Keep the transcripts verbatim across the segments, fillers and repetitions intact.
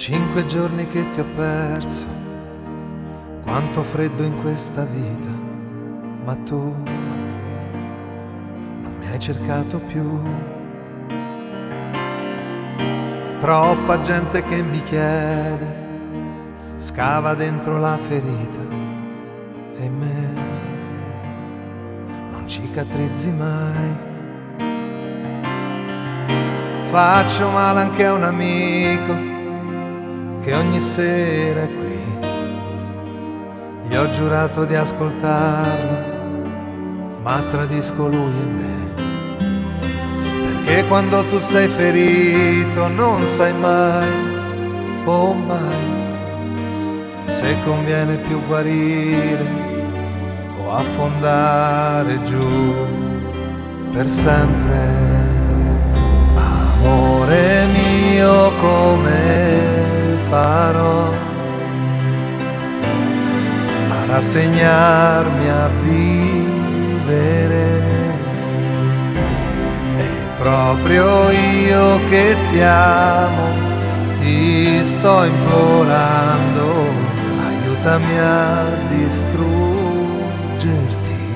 Cinque giorni che ti ho perso, quanto freddo in questa vita, ma tu, ma tu non mi hai cercato più. Troppa gente che mi chiede, scava dentro la ferita e me non cicatrizzi mai. Faccio male anche a un amico che ogni sera è qui. Gli ho giurato di ascoltarlo, ma tradisco lui e me. Perché quando tu sei ferito non sai mai, oh mai, se conviene più guarire o affondare giù per sempre. Amore mio, come farò a rassegnarmi a vivere? E proprio io che ti amo, ti sto implorando, aiutami a distruggerti.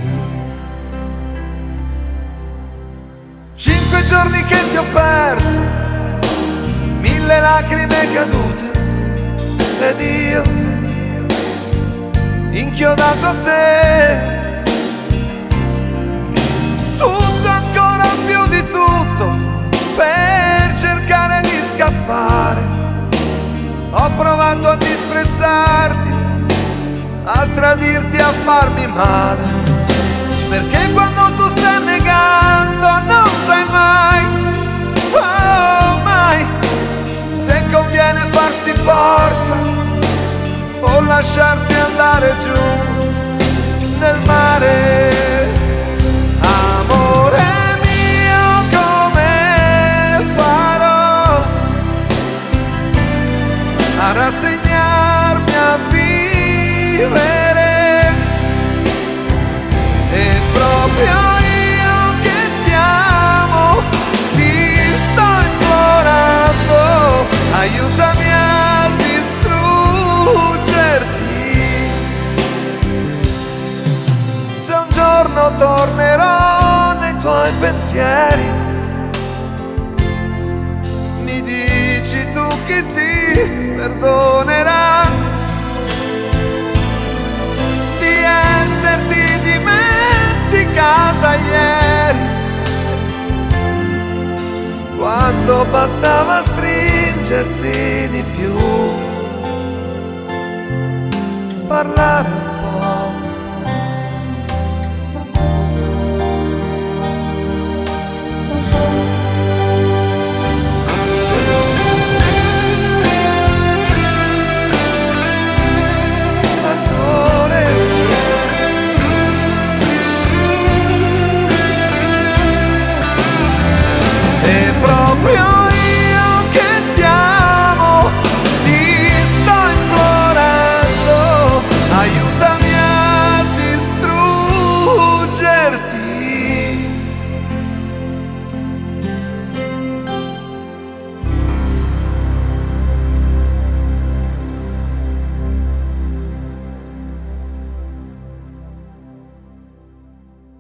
Cinque giorni che ti ho perso, mille lacrime cadute, ed io inchiodato a te. Tutto, ancora più di tutto, per cercare di scappare. Ho provato a disprezzarti, a tradirti, a farmi male. Perché quando tu stai negando non sai mai, oh mai, se conviene farsi forza o lasciarsi andare giù nel mare. Amore mio, come farò a rassegnarmi a vivere? E proprio io che ti amo, ti sto implorando, aiutami a distruggerti. Se un giorno tornerò nei tuoi pensieri, mi dici tu che ti perdonerà di esserti dimenticata ieri, quando bastava stringersi di più, parlare